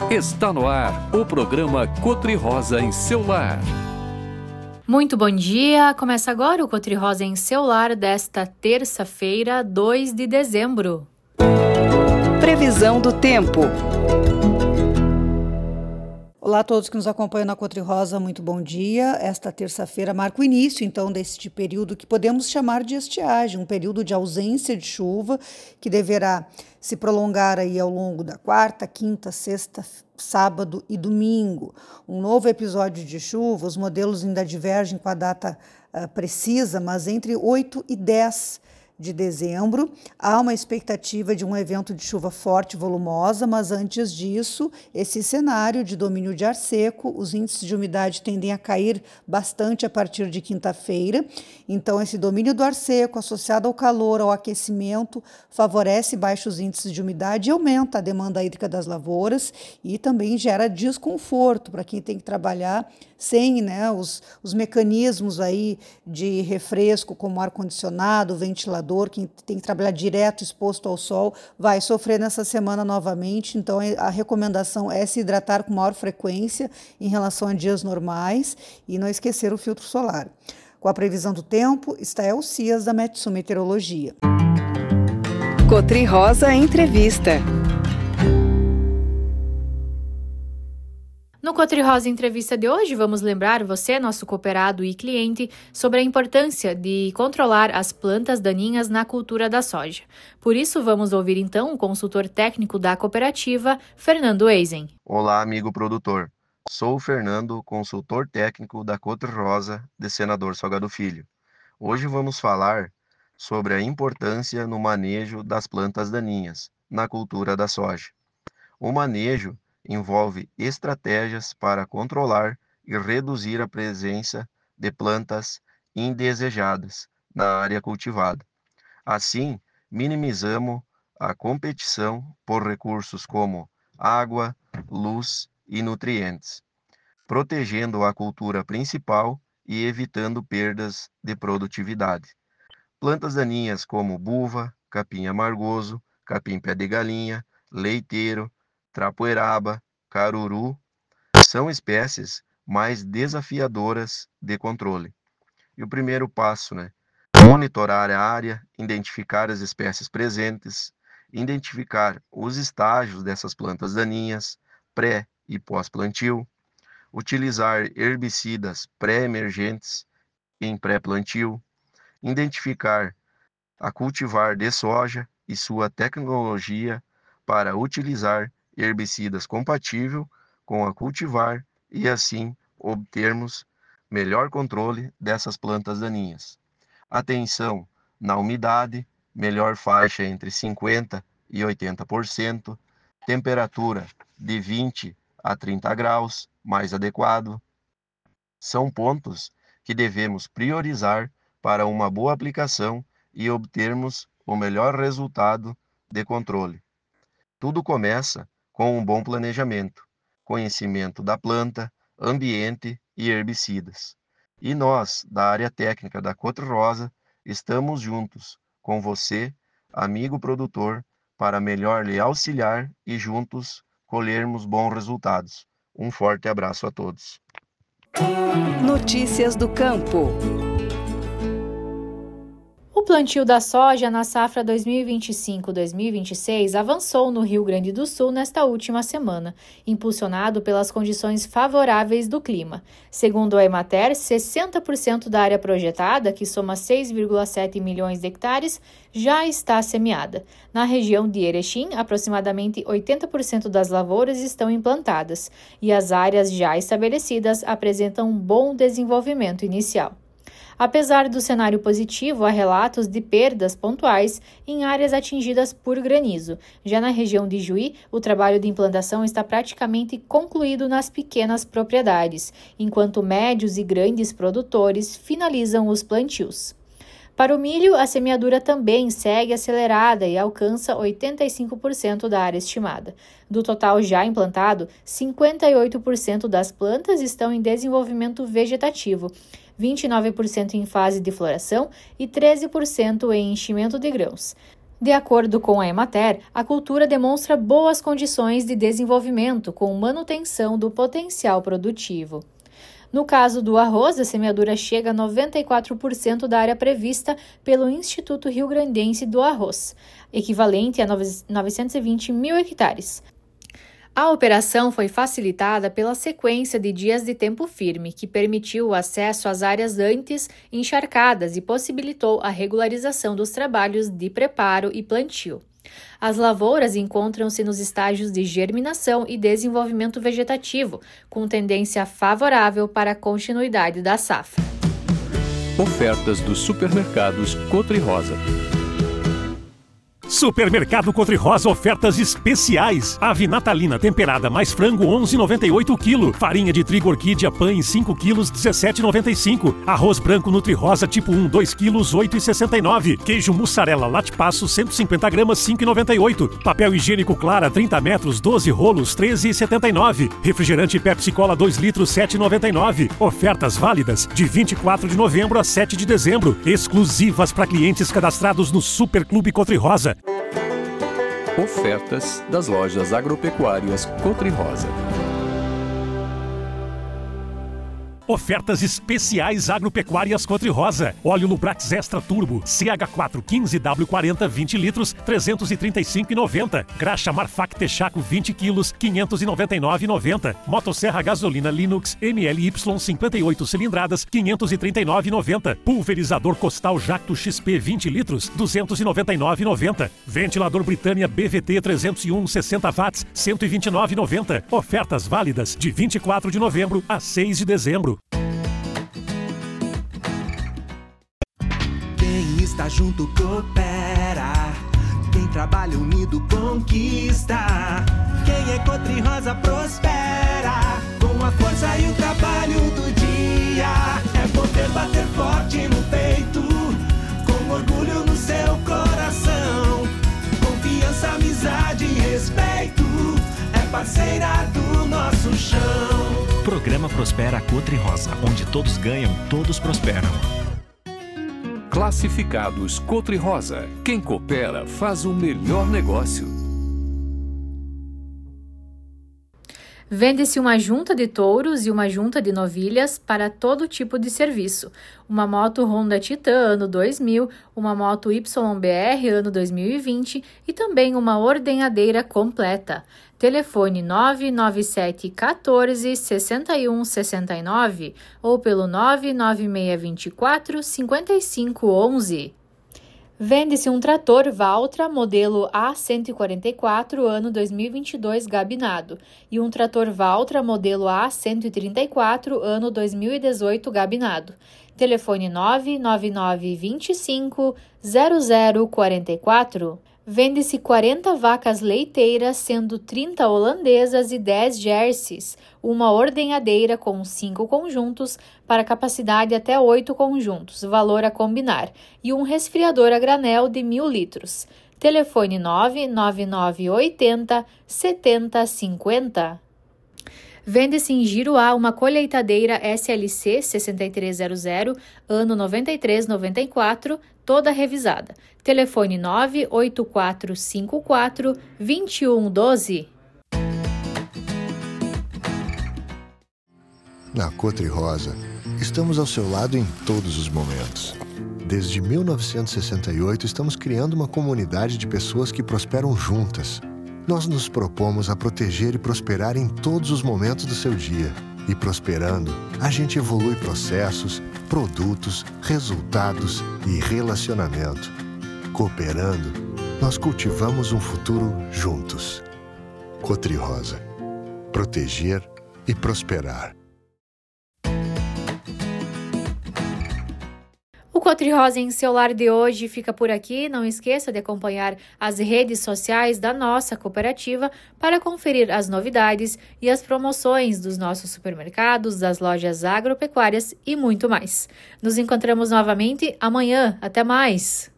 Está no ar o programa Cotri-Rosa em seu lar. Muito bom dia! Começa agora o Cotri-Rosa em seu lar desta terça-feira, 2 de dezembro. Previsão do tempo. Olá a todos que nos acompanham na Cotri-Rosa, muito bom dia. Esta terça-feira marca o início, então, deste período que podemos chamar de estiagem, um período de ausência de chuva que deverá se prolongar aí ao longo da quarta, quinta, sexta, sábado e domingo. Um novo episódio de chuva, os modelos ainda divergem com a data precisa, mas entre 8 e 10 de dezembro, há uma expectativa de um evento de chuva forte e volumosa, mas antes disso, esse cenário de domínio de ar seco, os índices de umidade tendem a cair bastante a partir de quinta-feira, então esse domínio do ar seco associado ao calor, ao aquecimento, favorece baixos índices de umidade e aumenta a demanda hídrica das lavouras e também gera desconforto para quem tem que trabalhar sem os mecanismos aí de refresco, como ar-condicionado, ventilador. Quem tem que trabalhar direto, exposto ao sol, vai sofrer nessa semana novamente. Então, a recomendação é se hidratar com maior frequência em relação a dias normais e não esquecer o filtro solar. Com a previsão do tempo, está Elcias da Metsu Meteorologia. Cotri-Rosa Entrevista. No Cotri-Rosa Entrevista de hoje, vamos lembrar você, nosso cooperado e cliente, sobre a importância de controlar as plantas daninhas na cultura da soja. Por isso, vamos ouvir então o consultor técnico da cooperativa, Fernando Eisen. Olá, amigo produtor. Sou o Fernando, consultor técnico da Cotri-Rosa de Senador Salgado Filho. Hoje vamos falar sobre a importância no manejo das plantas daninhas na cultura da soja. O manejo envolve estratégias para controlar e reduzir a presença de plantas indesejadas na área cultivada. Assim, minimizamos a competição por recursos como água, luz e nutrientes, protegendo a cultura principal e evitando perdas de produtividade. Plantas daninhas como buva, capim amargoso, capim pé de galinha, leiteiro, trapoeraba, caruru, são espécies mais desafiadoras de controle. E o primeiro passo, monitorar a área, identificar as espécies presentes, identificar os estágios dessas plantas daninhas, pré e pós-plantio, utilizar herbicidas pré-emergentes em pré-plantio, identificar a cultivar de soja e sua tecnologia para utilizar herbicidas compatíveis com a cultivar e assim obtermos melhor controle dessas plantas daninhas. Atenção na umidade, melhor faixa entre 50% e 80%, temperatura de 20 a 30 graus, mais adequado. São pontos que devemos priorizar para uma boa aplicação e obtermos o melhor resultado de controle. Tudo começa com um bom planejamento, conhecimento da planta, ambiente e herbicidas. E nós, da área técnica da Cotri-Rosa, estamos juntos com você, amigo produtor, para melhor lhe auxiliar e juntos colhermos bons resultados. Um forte abraço a todos. Notícias do campo. O plantio da soja na safra 2025-2026 avançou no Rio Grande do Sul nesta última semana, impulsionado pelas condições favoráveis do clima. Segundo a Emater, 60% da área projetada, que soma 6,7 milhões de hectares, já está semeada. Na região de Erechim, aproximadamente 80% das lavouras estão implantadas e as áreas já estabelecidas apresentam um bom desenvolvimento inicial. Apesar do cenário positivo, há relatos de perdas pontuais em áreas atingidas por granizo. Já na região de Juí, o trabalho de implantação está praticamente concluído nas pequenas propriedades, enquanto médios e grandes produtores finalizam os plantios. Para o milho, a semeadura também segue acelerada e alcança 85% da área estimada. Do total já implantado, 58% das plantas estão em desenvolvimento vegetativo, 29% em fase de floração e 13% em enchimento de grãos. De acordo com a Emater, a cultura demonstra boas condições de desenvolvimento com manutenção do potencial produtivo. No caso do arroz, a semeadura chega a 94% da área prevista pelo Instituto Rio-Grandense do Arroz, equivalente a 920 mil hectares. A operação foi facilitada pela sequência de dias de tempo firme, que permitiu o acesso às áreas antes encharcadas e possibilitou a regularização dos trabalhos de preparo e plantio. As lavouras encontram-se nos estágios de germinação e desenvolvimento vegetativo, com tendência favorável para a continuidade da safra. Ofertas dos supermercados Cotri-Rosa. Supermercado Cotri-Rosa, ofertas especiais. Ave natalina temperada mais frango 11,98 o quilo. Farinha de trigo orquídea pães 5 quilos 17,95. Arroz branco Nutri-Rosa tipo 1 2 quilos 8,69. Queijo mussarela Latipasso 150 gramas 5,98. Papel higiênico Clara 30 metros 12 rolos 13,79. Refrigerante Pepsi Cola 2 litros 7,99. Ofertas válidas de 24 de novembro a 7 de dezembro. Exclusivas para clientes cadastrados no Super Clube Cotri-Rosa. Ofertas das lojas agropecuárias Cotri-Rosa. Ofertas especiais agropecuárias Cotri-Rosa. Óleo Lubrax Extra Turbo CH4 15W40 20 litros 335,90. Graxa Marfac Texaco 20 quilos 599,90. Motosserra gasolina Linux MLY 58 cilindradas 539,90. Pulverizador Costal Jacto XP 20 litros 299,90. Ventilador Britânia BVT 301 60 watts 129,90. Ofertas válidas de 24 de novembro a 6 de dezembro. Quem está junto coopera, quem trabalha unido conquista. Quem é Cotri-Rosa prospera, com a força e o trabalho do dia. É poder bater forte no peito, com orgulho no seu coração. Confiança, amizade e respeito, é parceira do nosso chão. Programa Prospera Cotri-Rosa, onde todos ganham, todos prosperam. Classificados Cotri-Rosa. Quem coopera faz o melhor negócio. Vende-se uma junta de touros e uma junta de novilhas para todo tipo de serviço. Uma moto Honda Titan ano 2000, uma moto YBR ano 2020 e também uma ordenhadeira completa. Telefone 997 14 61 69 ou pelo 99624 55 11. Vende-se um trator Valtra modelo A144 ano 2022 gabinado e um trator Valtra modelo A134 ano 2018 gabinado. Telefone 99925 0044. Vende-se 40 vacas leiteiras, sendo 30 holandesas e 10 jerseys, uma ordenhadeira com 5 conjuntos, para capacidade até 8 conjuntos, valor a combinar, e um resfriador a granel de 1.000 litros. Telefone 99980 7050. Vende-se em Giruá uma colheitadeira SLC 6300, ano 9394, toda revisada. Telefone 98454 2112. Na Cotri-Rosa, estamos ao seu lado em todos os momentos. Desde 1968, estamos criando uma comunidade de pessoas que prosperam juntas. Nós nos propomos a proteger e prosperar em todos os momentos do seu dia. E prosperando, a gente evolui processos, produtos, resultados e relacionamento. Cooperando, nós cultivamos um futuro juntos. Cotri-Rosa. Proteger e prosperar. O Cotri-Rosa em seu lar de hoje fica por aqui. Não esqueça de acompanhar as redes sociais da nossa cooperativa para conferir as novidades e as promoções dos nossos supermercados, das lojas agropecuárias e muito mais. Nos encontramos novamente amanhã. Até mais!